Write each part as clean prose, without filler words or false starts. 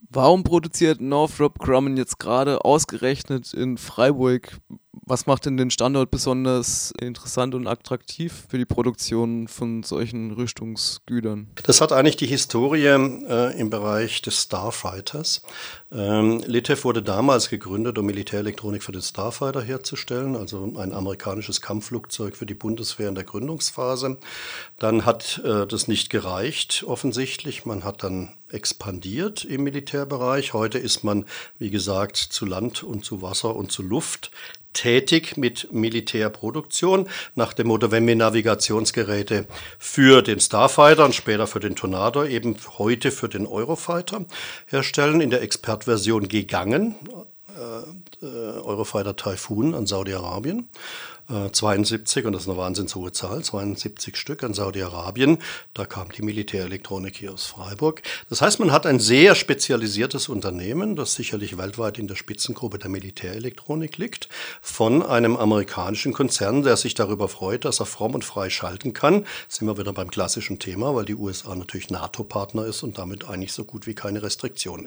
Warum produziert Northrop Grumman jetzt gerade ausgerechnet in Freiburg? Was macht denn den Standort besonders interessant und attraktiv für die Produktion von solchen Rüstungsgütern? Das hat eigentlich die Historie im Bereich des Starfighters. Litev wurde damals gegründet, um Militärelektronik für den Starfighter herzustellen, also ein amerikanisches Kampfflugzeug für die Bundeswehr in der Gründungsphase. Dann hat das nicht gereicht, offensichtlich. Man hat dann expandiert im Militärbereich. Heute ist man, wie gesagt, zu Land und zu Wasser und zu Luft tätig mit Militärproduktion nach dem Motto, wenn wir Navigationsgeräte für den Starfighter und später für den Tornado, eben heute für den Eurofighter herstellen, in der Expertversion gegangen, Eurofighter Typhoon an Saudi-Arabien, 72, und das ist eine wahnsinnig hohe Zahl, 72 Stück an Saudi-Arabien. Da kam die Militärelektronik hier aus Freiburg. Das heißt, man hat ein sehr spezialisiertes Unternehmen, das sicherlich weltweit in der Spitzengruppe der Militärelektronik liegt, von einem amerikanischen Konzern, der sich darüber freut, dass er fromm und frei schalten kann. Sind wir wieder beim klassischen Thema, weil die USA natürlich NATO-Partner ist und damit eigentlich so gut wie keine Restriktion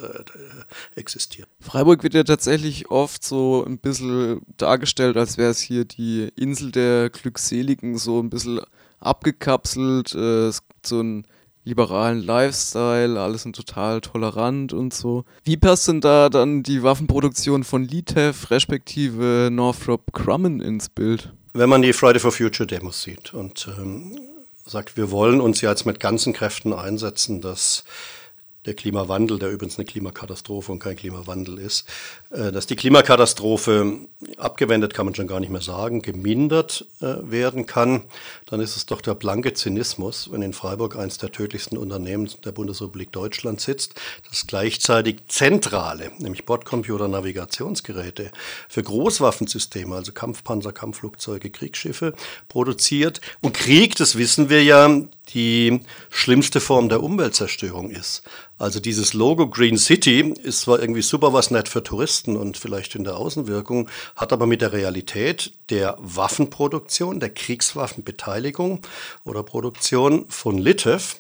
existiert. Freiburg wird ja tatsächlich oft so ein bisschen dargestellt, als wäre es hier die Insel der Glückseligen, so ein bisschen abgekapselt, so einen liberalen Lifestyle, alles sind total tolerant und so. Wie passt denn da dann die Waffenproduktion von Litev respektive Northrop Grumman ins Bild? Wenn man die Friday for Future Demos sieht und sagt, wir wollen uns jetzt mit ganzen Kräften einsetzen, dass der Klimawandel, der übrigens eine Klimakatastrophe und kein Klimawandel ist, dass die Klimakatastrophe abgewendet, kann man schon gar nicht mehr sagen, gemindert werden kann, dann ist es doch der blanke Zynismus, wenn in Freiburg eines der tödlichsten Unternehmen der Bundesrepublik Deutschland sitzt, das gleichzeitig zentrale, nämlich Bordcomputer, Navigationsgeräte für Großwaffensysteme, also Kampfpanzer, Kampfflugzeuge, Kriegsschiffe produziert. Und Krieg, das wissen wir ja, die schlimmste Form der Umweltzerstörung ist. Also dieses Logo Green City ist zwar irgendwie super was nett für Touristen und vielleicht in der Außenwirkung, hat aber mit der Realität der Waffenproduktion, der Kriegswaffenbeteiligung oder Produktion von Litev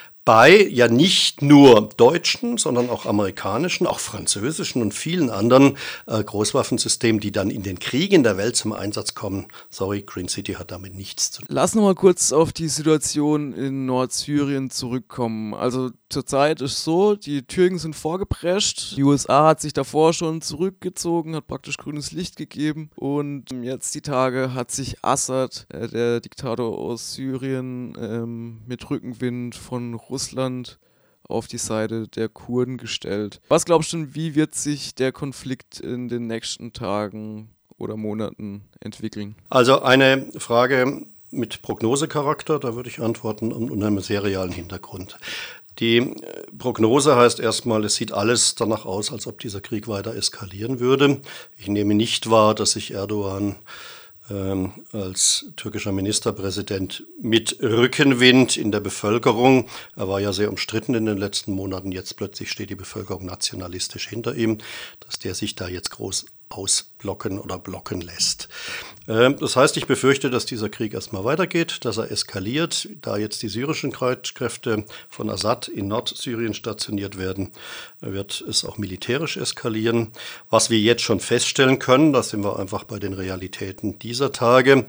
bei ja nicht nur deutschen, sondern auch amerikanischen, auch französischen und vielen anderen Großwaffensystemen, die dann in den Kriegen der Welt zum Einsatz kommen. Sorry, Green City hat damit nichts zu tun. Lass noch mal kurz auf die Situation in Nordsyrien zurückkommen. Also zurzeit ist so, die Türken sind vorgeprescht, die USA hat sich davor schon zurückgezogen, hat praktisch grünes Licht gegeben und jetzt die Tage hat sich Assad, der Diktator aus Syrien, mit Rückenwind von Russland auf die Seite der Kurden gestellt. Was glaubst du, wie wird sich der Konflikt in den nächsten Tagen oder Monaten entwickeln? Also eine Frage mit Prognosecharakter, da würde ich antworten, und einem sehr realen Hintergrund. Die Prognose heißt erstmal, es sieht alles danach aus, als ob dieser Krieg weiter eskalieren würde. Ich nehme nicht wahr, dass sich Erdogan als türkischer Ministerpräsident mit Rückenwind in der Bevölkerung, er war ja sehr umstritten in den letzten Monaten, jetzt plötzlich steht die Bevölkerung nationalistisch hinter ihm, dass der sich da jetzt groß ausblocken oder blocken lässt. Das heißt, ich befürchte, dass dieser Krieg erstmal weitergeht, dass er eskaliert. Da jetzt die syrischen Kräfte von Assad in Nordsyrien stationiert werden, wird es auch militärisch eskalieren. Was wir jetzt schon feststellen können, da sind wir einfach bei den Realitäten dieser Tage,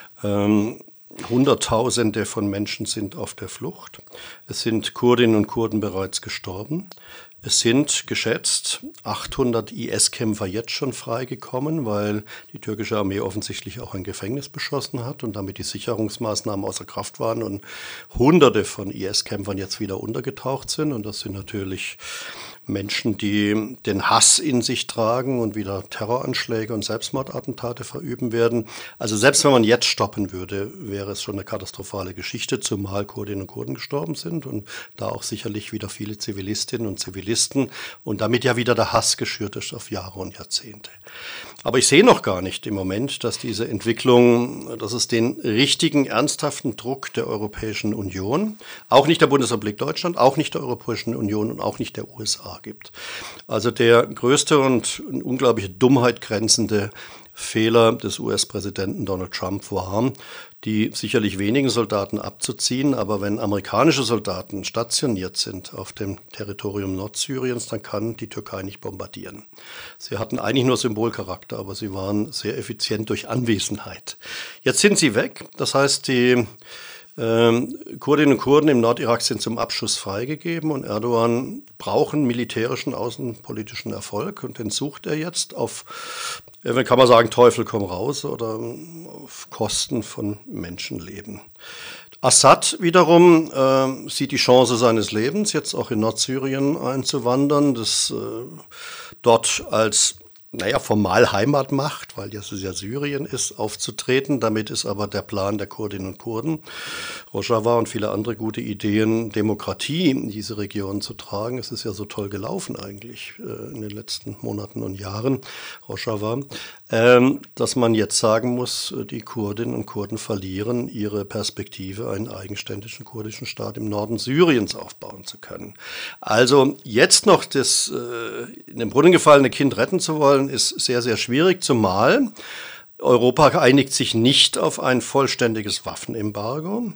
Hunderttausende von Menschen sind auf der Flucht. Es sind Kurdinnen und Kurden bereits gestorben. Es sind geschätzt 800 IS-Kämpfer jetzt schon freigekommen, weil die türkische Armee offensichtlich auch ein Gefängnis beschossen hat und damit die Sicherungsmaßnahmen außer Kraft waren und Hunderte von IS-Kämpfern jetzt wieder untergetaucht sind. Und das sind natürlich Menschen, die den Hass in sich tragen und wieder Terroranschläge und Selbstmordattentate verüben werden. Also selbst wenn man jetzt stoppen würde, wäre es schon eine katastrophale Geschichte, zumal Kurdinnen und Kurden gestorben sind und da auch sicherlich wieder viele Zivilistinnen und Zivilisten und damit ja wieder der Hass geschürt ist auf Jahre und Jahrzehnte. Aber ich sehe noch gar nicht im Moment, dass diese Entwicklung, dass es den richtigen, ernsthaften Druck der Europäischen Union, auch nicht der Bundesrepublik Deutschland, auch nicht der Europäischen Union und auch nicht der USA gibt. Also der größte und in unglaubliche Dummheit grenzende Fehler des US-Präsidenten Donald Trump war, die sicherlich wenigen Soldaten abzuziehen, aber wenn amerikanische Soldaten stationiert sind auf dem Territorium Nordsyriens, dann kann die Türkei nicht bombardieren. Sie hatten eigentlich nur Symbolcharakter, aber sie waren sehr effizient durch Anwesenheit. Jetzt sind sie weg, das heißt, die Kurdinnen und Kurden im Nordirak sind zum Abschuss freigegeben und Erdogan braucht einen militärischen, außenpolitischen Erfolg und den sucht er jetzt auf, kann man sagen, Teufel komm raus oder auf Kosten von Menschenleben. Assad wiederum sieht die Chance seines Lebens, jetzt auch in Nordsyrien einzuwandern, das dort als formal Heimatmacht, weil es ja Syrien ist, aufzutreten. Damit ist aber der Plan der Kurdinnen und Kurden, Rojava und viele andere gute Ideen, Demokratie in diese Region zu tragen. Es ist ja so toll gelaufen eigentlich in den letzten Monaten und Jahren, Rojava, dass man jetzt sagen muss, die Kurdinnen und Kurden verlieren ihre Perspektive, einen eigenständigen kurdischen Staat im Norden Syriens aufbauen zu können. Also jetzt noch das in den Brunnen gefallene Kind retten zu wollen, ist sehr, sehr schwierig, zumal Europa einigt sich nicht auf ein vollständiges Waffenembargo.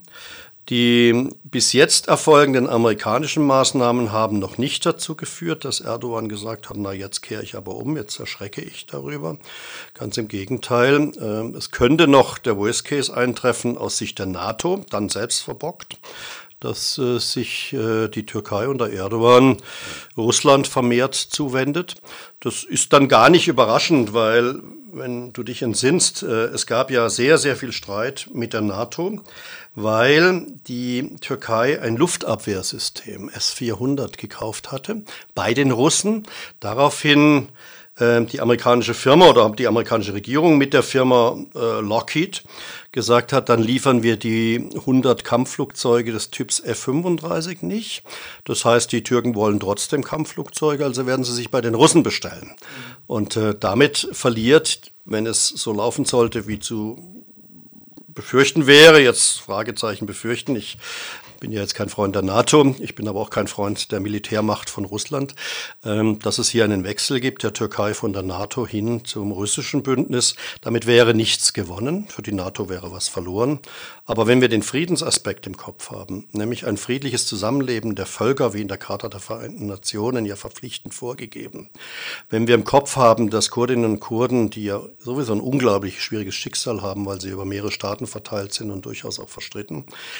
Die bis jetzt erfolgenden amerikanischen Maßnahmen haben noch nicht dazu geführt, dass Erdogan gesagt hat, na jetzt kehre ich aber um, jetzt erschrecke ich darüber. Ganz im Gegenteil, es könnte noch der Worst Case eintreffen aus Sicht der NATO, dann selbst verbockt, dass sich die Türkei unter Erdogan Russland vermehrt zuwendet. Das ist dann gar nicht überraschend, weil, wenn du dich entsinnst, es gab ja sehr, sehr viel Streit mit der NATO, weil die Türkei ein Luftabwehrsystem S-400 gekauft hatte bei den Russen. Daraufhin die amerikanische Firma oder die amerikanische Regierung mit der Firma Lockheed gesagt hat, dann liefern wir die 100 Kampfflugzeuge des Typs F-35 nicht. Das heißt, die Türken wollen trotzdem Kampfflugzeuge, also werden sie sich bei den Russen bestellen. Und damit verliert, wenn es so laufen sollte, wie zu befürchten wäre, jetzt Fragezeichen befürchten, ich bin ja jetzt kein Freund der NATO, ich bin aber auch kein Freund der Militärmacht von Russland, dass es hier einen Wechsel gibt der Türkei von der NATO hin zum russischen Bündnis. Damit wäre nichts gewonnen, für die NATO wäre was verloren. Aber wenn wir den Friedensaspekt im Kopf haben, nämlich ein friedliches Zusammenleben der Völker, wie in der Charta der Vereinten Nationen ja verpflichtend vorgegeben, wenn wir im Kopf haben, dass Kurdinnen und Kurden, die ja sowieso ein unglaublich schwieriges Schicksal haben, weil sie über mehrere Staaten verteilt sind und durchaus auch verstritten,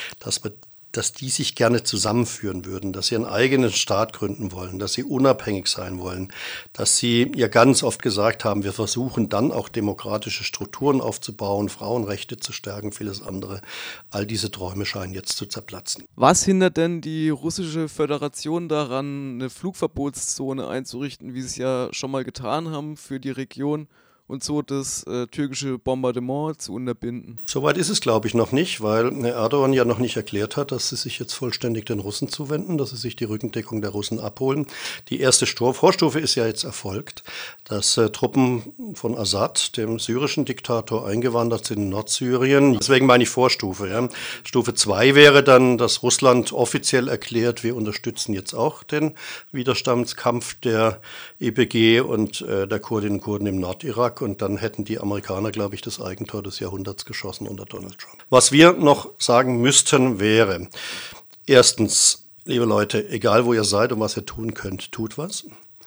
dass die sich gerne zusammenführen würden, dass sie einen eigenen Staat gründen wollen, dass sie unabhängig sein wollen, dass sie ja ganz oft gesagt haben, wir versuchen dann auch demokratische Strukturen aufzubauen, Frauenrechte zu stärken, vieles andere. All diese Träume scheinen jetzt zu zerplatzen. Was hindert denn die russische Föderation daran, eine Flugverbotszone einzurichten, wie sie es ja schon mal getan haben für die Region? Und so das türkische Bombardement zu unterbinden. Soweit ist es, glaube ich, noch nicht, weil Erdogan ja noch nicht erklärt hat, dass sie sich jetzt vollständig den Russen zuwenden, dass sie sich die Rückendeckung der Russen abholen. Die erste Vorstufe ist ja jetzt erfolgt, dass Truppen von Assad, dem syrischen Diktator, eingewandert sind in Nordsyrien. Deswegen meine ich Vorstufe. Ja. Stufe 2 wäre dann, dass Russland offiziell erklärt, wir unterstützen jetzt auch den Widerstandskampf der YPG und der Kurdinnen und Kurden im Nordirak. Und dann hätten die Amerikaner, glaube ich, das Eigentor des Jahrhunderts geschossen unter Donald Trump. Was wir noch sagen müssten wäre, erstens, liebe Leute, egal wo ihr seid und was ihr tun könnt, tut was.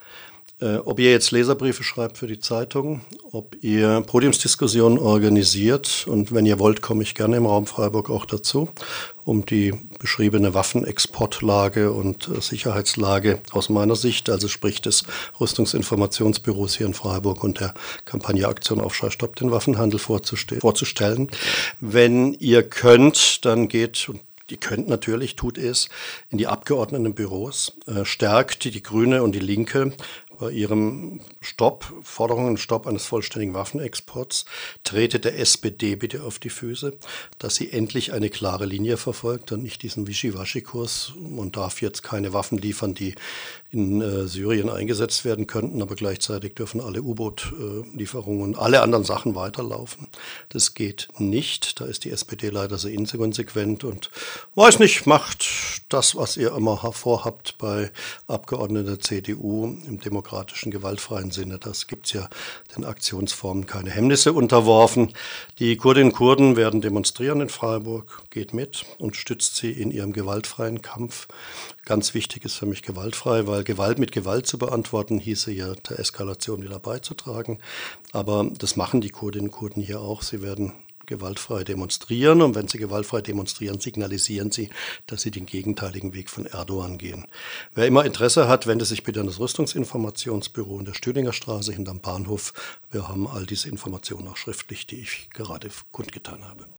Ob ihr jetzt Leserbriefe schreibt für die Zeitung, ob ihr Podiumsdiskussionen organisiert und wenn ihr wollt, komme ich gerne im Raum Freiburg auch dazu, um die beschriebene Waffenexportlage und Sicherheitslage aus meiner Sicht, also sprich des Rüstungsinformationsbüros hier in Freiburg und der Kampagne Aktion Aufschrei Stopp den Waffenhandel vorzustellen. Wenn ihr könnt, dann geht, und ihr könnt natürlich, tut es, in die Abgeordnetenbüros, stärkt die Grüne und die Linke bei ihrem Forderungen Stopp eines vollständigen Waffenexports, tretet der SPD bitte auf die Füße, dass sie endlich eine klare Linie verfolgt und nicht diesen Wischiwaschi-Kurs. Man darf jetzt keine Waffen liefern, die in Syrien eingesetzt werden könnten, aber gleichzeitig dürfen alle U-Boot-Lieferungen und alle anderen Sachen weiterlaufen. Das geht nicht. Da ist die SPD leider sehr inkonsequent und weiß nicht, macht das, was ihr immer vorhabt bei Abgeordneten der CDU im demokratischen, gewaltfreien Sinne. Das gibt es ja den Aktionsformen keine Hemmnisse unterworfen. Die Kurdinnen und Kurden werden demonstrieren in Freiburg, geht mit und stützt sie in ihrem gewaltfreien Kampf. Ganz wichtig ist für mich gewaltfrei, weil Gewalt mit Gewalt zu beantworten, hieße ja der Eskalation wieder beizutragen. Aber das machen die Kurdinnen und Kurden hier auch. Sie werden gewaltfrei demonstrieren und wenn sie gewaltfrei demonstrieren, signalisieren sie, dass sie den gegenteiligen Weg von Erdogan gehen. Wer immer Interesse hat, wende sich bitte an das Rüstungsinformationsbüro in der Stühlinger Straße hinterm Bahnhof. Wir haben all diese Informationen auch schriftlich, die ich gerade kundgetan habe.